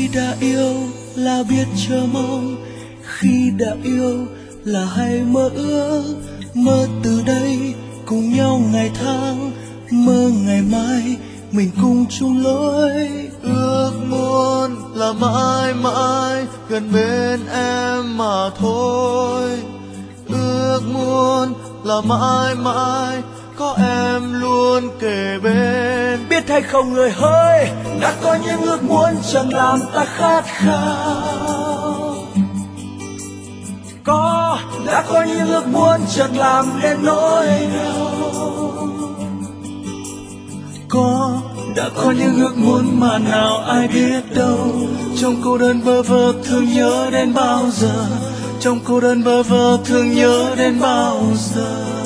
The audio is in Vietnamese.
đã yêu là biết chờ mong, khi đã yêu là hay mơ ước, mơ từ đây cùng nhau ngày tháng, mơ ngày mai mình cùng chung lối. Ước muốn là mãi mãi gần bên em mà thôi. Ước muốn là mãi mãi có em luôn kề bên. Biết hay không người hỡi, đã có những ước muốn chẳng làm ta khát khao. Đã có những ước muốn chẳng làm nên nỗi đau. Đã có những ước muốn mà nào ai biết đâu. Trong cô đơn bơ vơ thương nhớ đến bao giờ, trong cô đơn bơ vơ thương nhớ đến bao giờ.